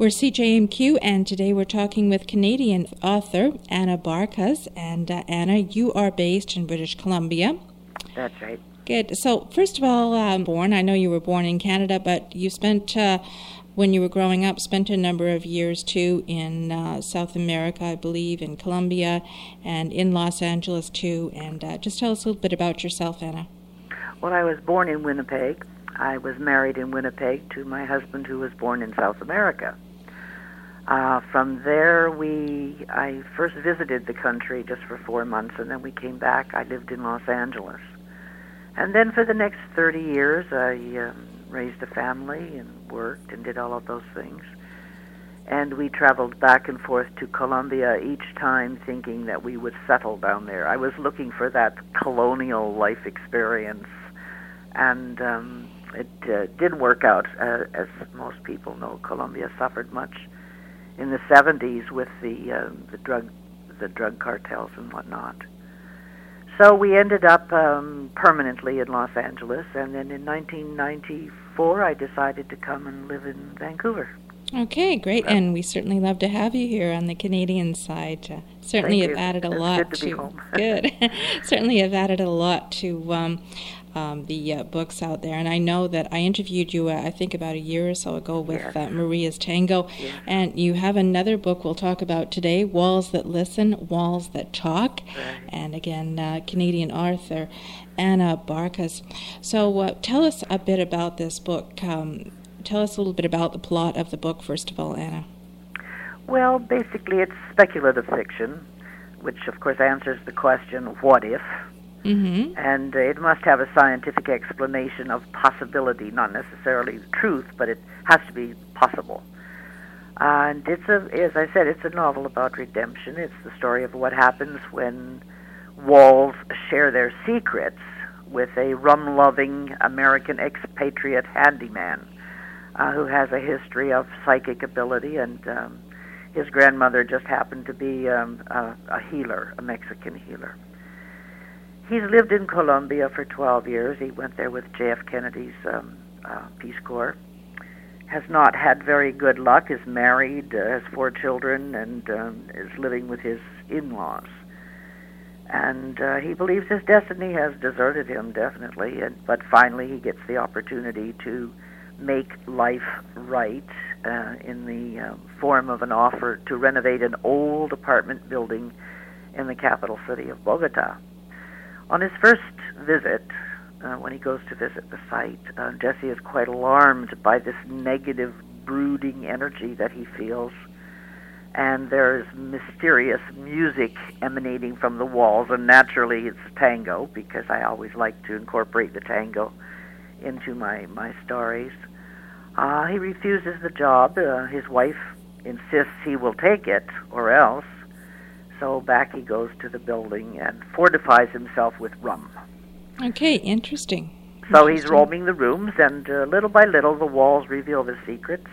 We're CJMQ, and today we're talking with Canadian author Anna Barkas. And Anna, you are based in British Columbia. That's right. Good. So, first of all, I know you were born in Canada, but you spent, when you were growing up, spent a number of years, too, in South America, I believe, in Colombia, and in Los Angeles, too. And just tell us a little bit about yourself, Anna. Well, I was born in Winnipeg. I was married in Winnipeg to my husband, who was born in South America. From there, I first visited the country just for 4 months, and then we came back. I lived in Los Angeles. And then for the next 30 years, I raised a family and worked and did all of those things. And we traveled back and forth to Colombia each time thinking that we would settle down there. I was looking for that colonial life experience, and it didn't work out. As most people know, Colombia suffered much in the 70s with the drug cartels and whatnot. So we ended up permanently in Los Angeles, and then in 1994 I decided to come and live in Vancouver. Okay, great, and we certainly love to have you here on the Canadian side. Certainly have added a lot to be home. Good. Certainly have added a lot to the books out there, and I know that I interviewed you, I think about a year or so ago with Maria's Tango, and you have another book we'll talk about today, Walls That Listen, Walls That Talk, and again, Canadian author Anna Barkas. So tell us a bit about this book. Tell us a little bit about the plot of the book, first of all, Anna. Well, basically it's speculative fiction, which of course answers the question, what if? Mm-hmm. And it must have a scientific explanation of possibility, not necessarily truth, but it has to be possible. And it's as I said, it's a novel about redemption. It's the story of what happens when walls share their secrets with a rum-loving American expatriate handyman who has a history of psychic ability, and his grandmother just happened to be a healer, a Mexican healer. He's lived in Colombia for 12 years. He went there with J.F. Kennedy's Peace Corps. Has not had very good luck, is married, has 4 children, and is living with his in-laws. And he believes his destiny has deserted him, definitely, but finally he gets the opportunity to make life right in the form of an offer to renovate an old apartment building in the capital city of Bogota. On his first visit, when he goes to visit the site, Jesse is quite alarmed by this negative, brooding energy that he feels, and there's mysterious music emanating from the walls, and naturally it's tango, because I always like to incorporate the tango into my stories. He refuses the job. His wife insists he will take it, or else. So back he goes to the building and fortifies himself with rum. Okay, interesting. So he's roaming the rooms, and little by little the walls reveal the secrets.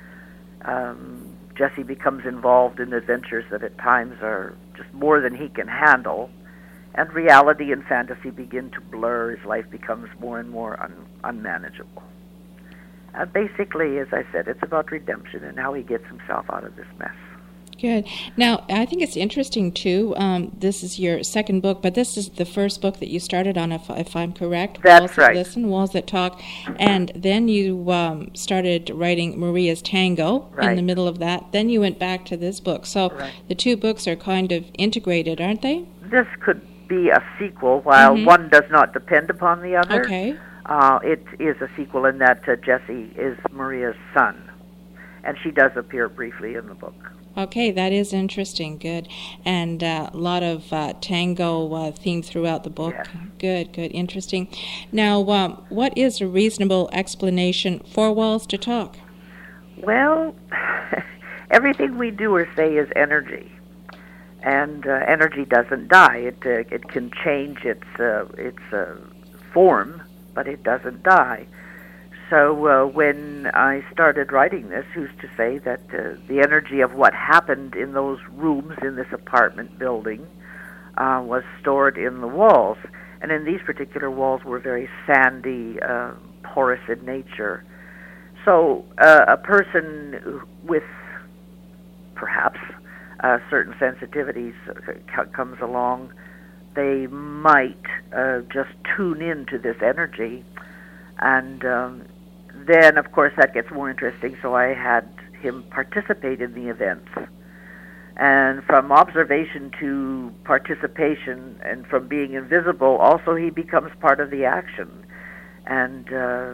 Jesse becomes involved in adventures that at times are just more than he can handle, and reality and fantasy begin to blur. His life becomes more and more unmanageable. Basically, as I said, it's about redemption and how he gets himself out of this mess. Good. Now, I think it's interesting, too. This is your second book, but this is the first book that you started on, if I'm correct. That's Walls right. That Listen, Walls That Talk. And then you started writing Maria's Tango in the middle of that. Then you went back to this book. So the two books are kind of integrated, aren't they? This could be a sequel, while one does not depend upon the other. Okay. It is a sequel in that Jesse is Maria's son, and she does appear briefly in the book. Okay, that is interesting. Good. And a lot of tango theme throughout the book. Yes. Good, interesting. Now, what is a reasonable explanation for walls to talk? Well, everything we do or say is energy, and energy doesn't die. It can change its form, but it doesn't die. So when I started writing this, who's to say that the energy of what happened in those rooms in this apartment building was stored in the walls. And in these particular walls were very sandy, porous in nature. So a person with perhaps certain sensitivities comes along, they might just tune into this energy, and then, of course, that gets more interesting. So I had him participate in the events. And from observation to participation, and from being invisible, also he becomes part of the action. And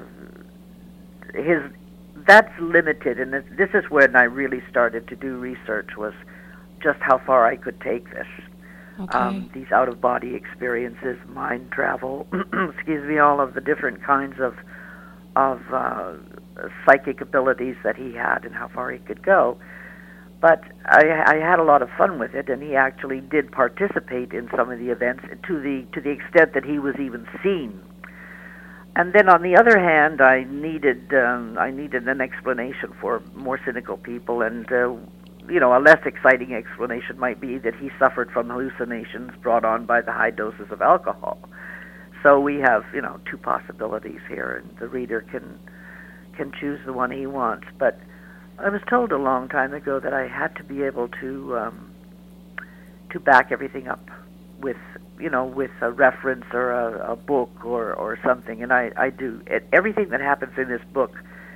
that's limited, and this is when I really started to do research, was just how far I could take this. Okay. These out-of-body experiences, mind travel, excuse me, all of the different kinds of psychic abilities that he had and how far he could go. But I had a lot of fun with it, and he actually did participate in some of the events to the extent that he was even seen. And then on the other hand, I needed an explanation for more cynical people, and a less exciting explanation might be that he suffered from hallucinations brought on by the high doses of alcohol. So we have, two possibilities here, and the reader can choose the one he wants. But I was told a long time ago that I had to be able to back everything up with a reference or a book or something, and I do. Everything that happens in this book,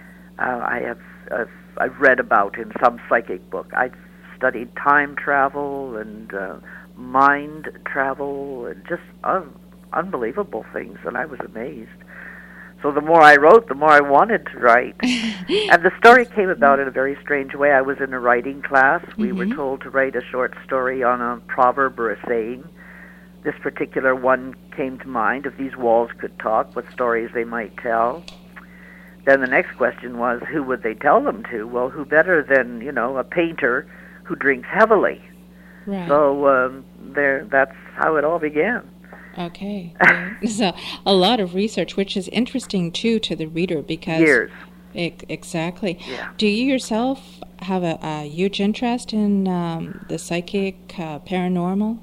I've read about in some psychic book. I've studied time travel and mind travel and just unbelievable things, and I was amazed. So the more I wrote, the more I wanted to write. And the story came about in a very strange way. I was in a writing class. We were told to write a short story on a proverb or a saying. This particular one came to mind. If these walls could talk, what stories they might tell. Then the next question was, who would they tell them to? Well, who better than, a painter who drinks heavily? Right. So that's how it all began. Okay. So a lot of research, which is interesting, too, to the reader because... Years. Exactly. Yeah. Do you yourself have a huge interest in the psychic, paranormal?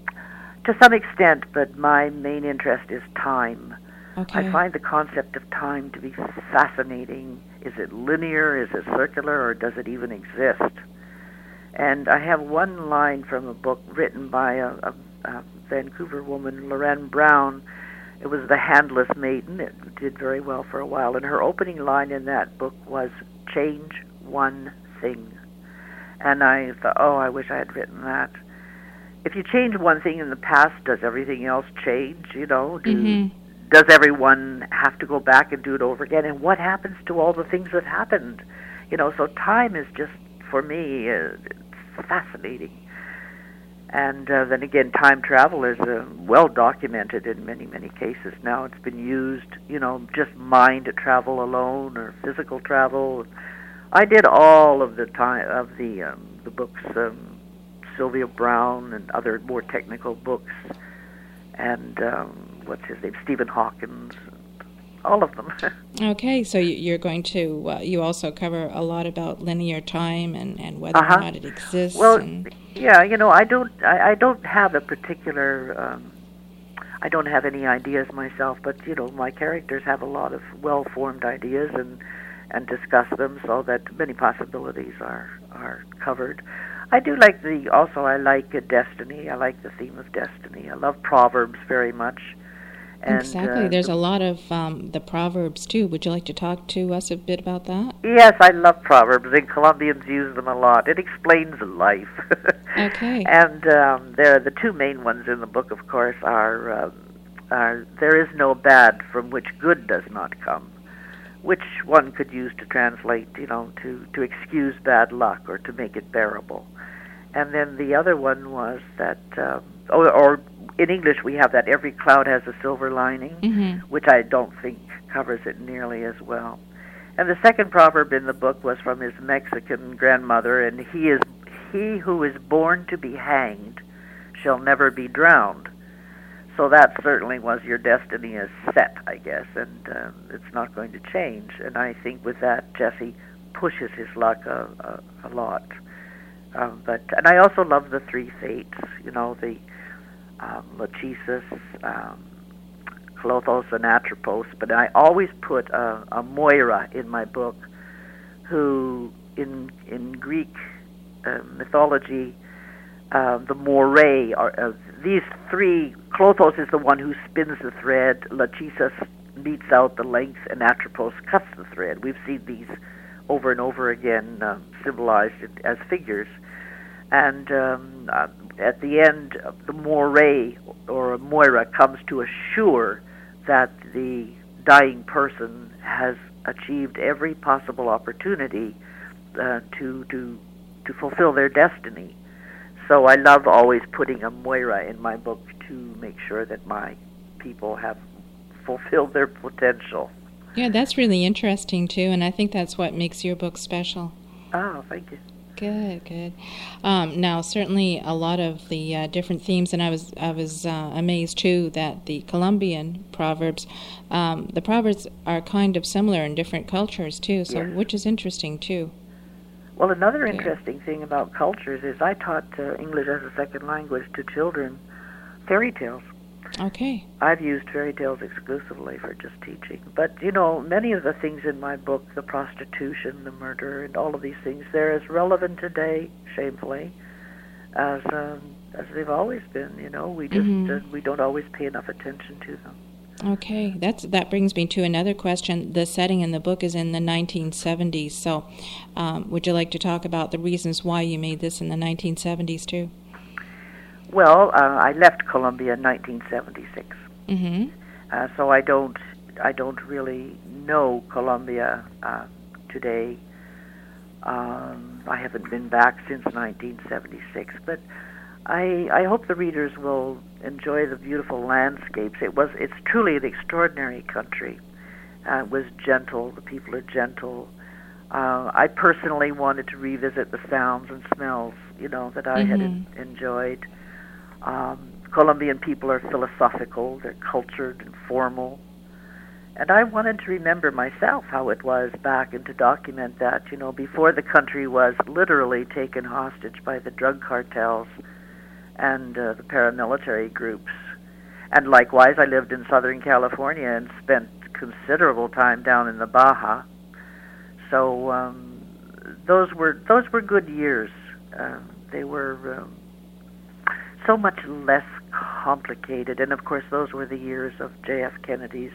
To some extent, but my main interest is time. Okay. I find the concept of time to be fascinating. Is it linear? Is it circular? Or does it even exist? And I have one line from a book written by a Vancouver woman, Lorraine Brown. It was The Handless Maiden. It did very well for a while. And her opening line in that book was, "Change one thing." And I thought, I wish I had written that. If you change one thing in the past, does everything else change? Does everyone have to go back and do it over again? And what happens to all the things that happened? So time is just, for me, it's fascinating. And then again, time travel is well documented in many, many cases now. It's been used, just mind travel alone or physical travel. I did all of the time of the books, Sylvia Browne and other more technical books, and what's his name, Stephen Hawkins, all of them. Okay, so you're going to, you also cover a lot about linear time and whether or not it exists. Well, yeah, I don't have a particular, I don't have any ideas myself, but, my characters have a lot of well-formed ideas and discuss them so that many possibilities are covered. I do like I like destiny. I like the theme of destiny. I love Proverbs very much. And, exactly. There's a lot of the Proverbs, too. Would you like to talk to us a bit about that? Yes, I love Proverbs, and Colombians use them a lot. It explains life. Okay. And the two main ones in the book, of course, are there is no bad from which good does not come, which one could use to translate, to excuse bad luck or to make it bearable. And then the other one was that, or in English we have that every cloud has a silver lining, which I don't think covers it nearly as well. And the second proverb in the book was from his Mexican grandmother, and he who is born to be hanged shall never be drowned. So that certainly was your destiny is set, I guess, and it's not going to change. And I think with that, Jesse pushes his luck a lot. And I also love the three fates, the Lachesis, Clothos, and Atropos. But I always put a Moira in my book who in Greek mythology, the Moirae are these three. Clothos is the one who spins the thread. Lachesis meets out the length, and Atropos cuts the thread. We've seen these over and over again, symbolized as figures. And at the end, the Moirae, or Moira, comes to assure that the dying person has achieved every possible opportunity to fulfill their destiny. So I love always putting a Moira in my book to make sure that my people have fulfilled their potential. Yeah, that's really interesting too, and I think that's what makes your book special. Oh, thank you. Good. Now, certainly a lot of the different themes, and I was amazed too that the Colombian proverbs, the proverbs are kind of similar in different cultures too. So, yes. Which is interesting too. Well, another interesting thing about cultures is I taught English as a second language to children fairy tales. Okay. I've used fairy tales exclusively for just teaching. But, many of the things in my book, the prostitution, the murder, and all of these things, they're as relevant today, shamefully, as they've always been. We just we don't always pay enough attention to them. Okay, that brings me to another question. The setting in the book is in the 1970s, so would you like to talk about the reasons why you made this in the 1970s too? Well, I left Colombia in 1976, so I don't really know Colombia today. I haven't been back since 1976, but I hope the readers will enjoy the beautiful landscapes. It's truly an extraordinary country. It was gentle. The people are gentle. I personally wanted to revisit the sounds and smells, that I had enjoyed. Colombian people are philosophical. They're cultured and formal. And I wanted to remember myself how it was back and to document that, before the country was literally taken hostage by the drug cartels and the paramilitary groups. And likewise, I lived in Southern California and spent considerable time down in the Baja. So those were good years. They were so much less complicated, and of course, those were the years of J.F. Kennedy's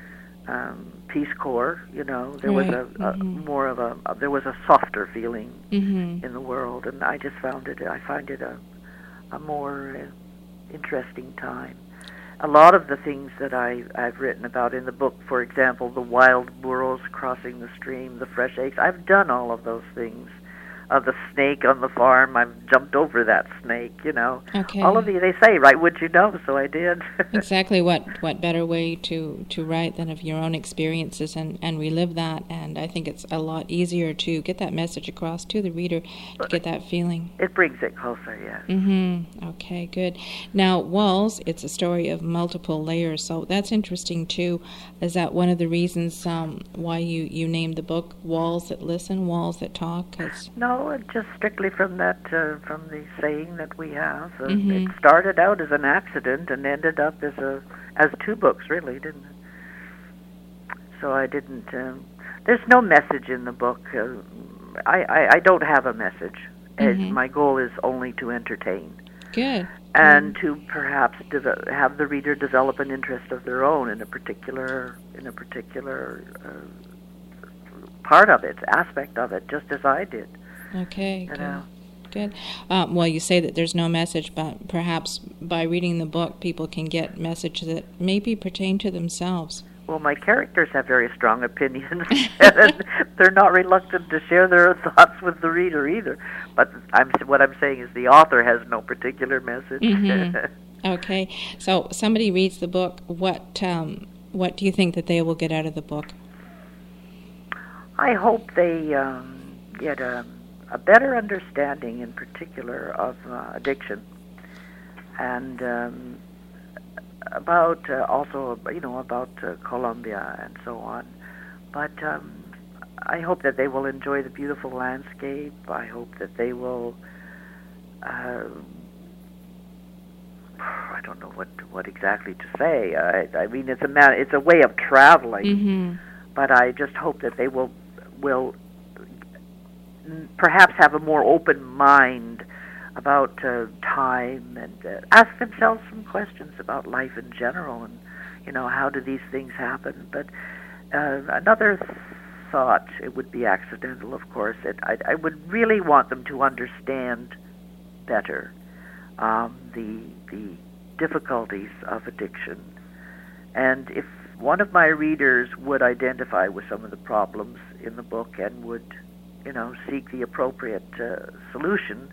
Peace Corps. There was there was a softer feeling in the world, and I find it a more interesting time. A lot of the things that I've written about in the book, for example, the wild burros crossing the stream, the fresh eggs, I've done all of those things. The snake on the farm, I've jumped over that snake, Okay. All of these, they say, right, would you know, so I did. Exactly. What better way to write than of your own experiences and relive that, and I think it's a lot easier to get that message across to the reader, to get that feeling. It brings it closer, yes. Okay, good. Now, Walls, it's a story of multiple layers, so that's interesting too. Is that one of the reasons why you named the book Walls That Listen, Walls That Talk? No, just strictly from from the saying that we have. It started out as an accident and ended up as two books, really, didn't it? So I didn't. There's no message in the book. I don't have a message. My goal is only to entertain. Good. And to perhaps have the reader develop an interest of their own in a particular part of it, aspect of it, just as I did. Okay, good. Well, you say that there's no message, but perhaps by reading the book, people can get messages that maybe pertain to themselves. Well, my characters have very strong opinions, and they're not reluctant to share their thoughts with the reader either. But what I'm saying is the author has no particular message. Okay, so somebody reads the book. What do you think that they will get out of the book? I hope they get a better understanding, in particular, of addiction, and about Colombia and so on. But I hope that they will enjoy the beautiful landscape. I hope that they will. I don't know what exactly to say. I mean, it's a way of traveling, but I just hope that they will perhaps have a more open mind about time, and ask themselves some questions about life in general, and how do these things happen. But another thought, it would be accidental, of course. I would really want them to understand better the difficulties of addiction, and if one of my readers would identify with some of the problems in the book and would, seek the appropriate solution,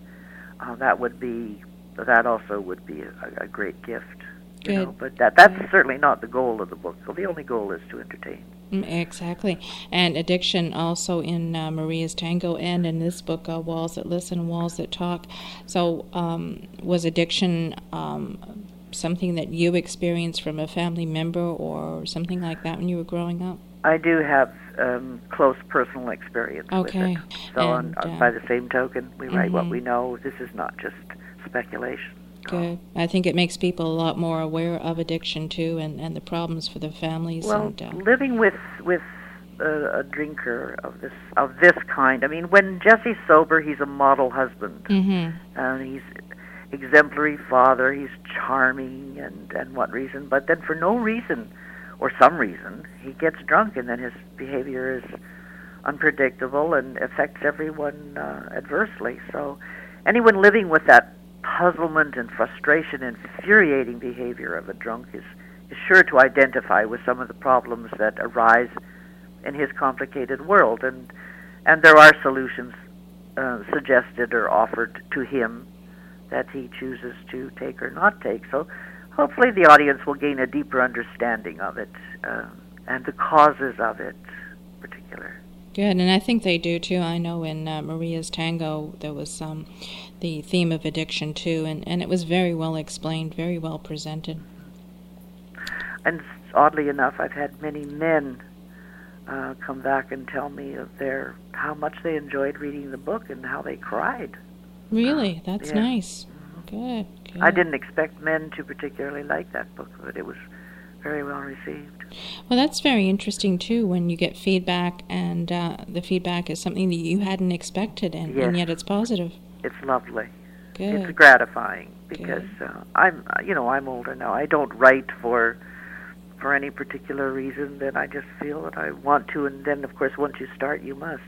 that also would be a great gift. But that's certainly not the goal of the book. So the only goal is to entertain. Exactly. And addiction also in Maria's Tango and in this book, Walls That Listen, Walls That Talk. So was addiction something that you experienced from a family member or something like that when you were growing up? I do have close personal experience with it. So by the same token, we write what we know. This is not just speculation. Good. I think it makes people a lot more aware of addiction too, and the problems for the families. Well, living with a drinker of this kind. I mean, when Jesse's sober, he's a model husband, and he's exemplary father. He's charming, and what reason? But then, for no reason or some reason, he gets drunk, and then his behavior is unpredictable and affects everyone adversely. So, anyone living with that puzzlement and frustration and infuriating behavior of a drunk is sure to identify with some of the problems that arise in his complicated world, and there are solutions suggested or offered to him that he chooses to take or not take. So hopefully the audience will gain a deeper understanding of it and the causes of it in particular. Good, and I think they do too. I know in Maria's Tango there was the theme of addiction too, and it was very well explained, very well presented. And oddly enough, I've had many men come back and tell me of how much they enjoyed reading the book and how they cried. Really? That's nice. Good. I didn't expect men to particularly like that book, but it was very well received. Well, that's very interesting too, when you get feedback, and the feedback is something that you hadn't expected, and yet it's positive. It's lovely. Good. It's gratifying because I'm older now. I don't write for any particular reason. Then I just feel that I want to, and then of course once you start, you must.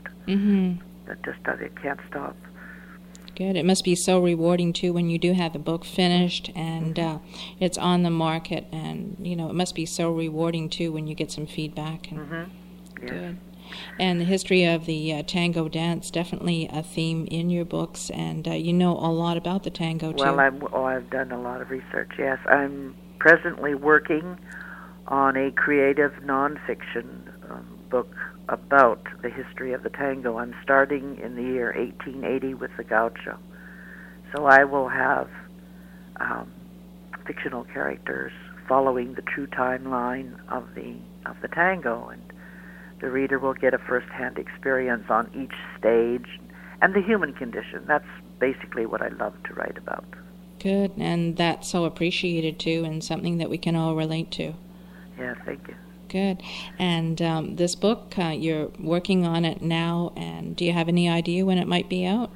It can't stop. Good. It must be so rewarding too when you do have the book finished and it's on the market, and it must be so rewarding too when you get some feedback. And Good. And the history of the tango dance, definitely a theme in your books, and you know a lot about the tango too. Well, I've done a lot of research. Yes, I'm presently working on a creative nonfiction book about the history of the tango. I'm starting in the year 1880 with the gaucho. So I will have fictional characters following the true timeline of the tango, and the reader will get a first-hand experience on each stage and the human condition. That's basically what I love to write about. Good, and that's so appreciated too, and something that we can all relate to. Yeah, thank you. Good. And this book, you're working on it now, and do you have any idea when it might be out?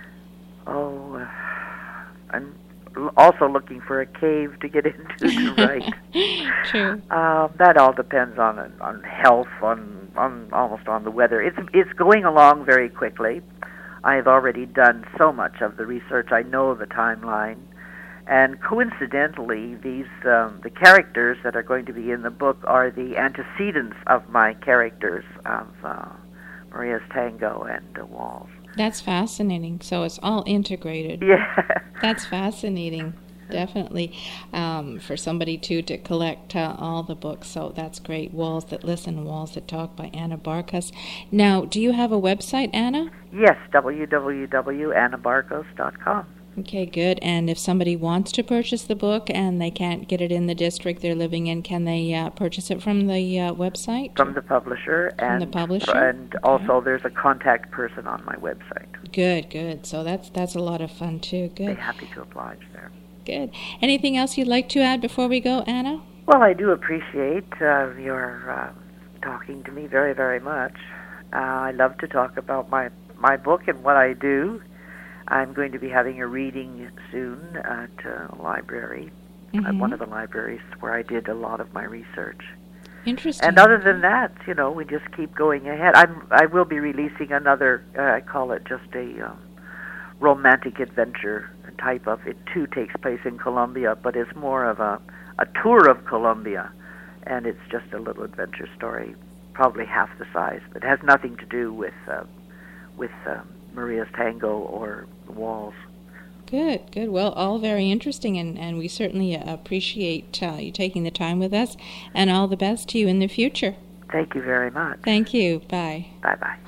I'm also looking for a cave to get into to write. True. That all depends on health, on almost on the weather. It's going along very quickly. I have already done so much of the research. I know the timeline. And coincidentally, the characters that are going to be in the book are the antecedents of my characters of Maria's Tango and Walls. That's fascinating. So it's all integrated. Yeah. That's fascinating, definitely, for somebody to collect all the books. So that's great. Walls That Listen, Walls That Talk by Anna Barkos. Now, do you have a website, Anna? Yes, www.annabarkos.com. Okay, good. And if somebody wants to purchase the book and they can't get it in the district they're living in, can they purchase it from the website? From the publisher. From the publisher? And also there's a contact person on my website. Good. So that's a lot of fun, too. Good. I'd be happy to oblige there. Good. Anything else you'd like to add before we go, Anna? Well, I do appreciate your talking to me very, very much. I love to talk about my my book and what I do. I'm going to be having a reading soon at a library, at one of the libraries where I did a lot of my research. Interesting. And other than that, we just keep going ahead. I will be releasing another, I call it just a romantic adventure type of, it too takes place in Colombia, but it's more of a tour of Colombia, and it's just a little adventure story, probably half the size, but it has nothing to do with Maria's Tango or The Walls. Good. Well, all very interesting, and we certainly appreciate you taking the time with us, and all the best to you in the future. Thank you very much. Thank you. Bye. Bye-bye.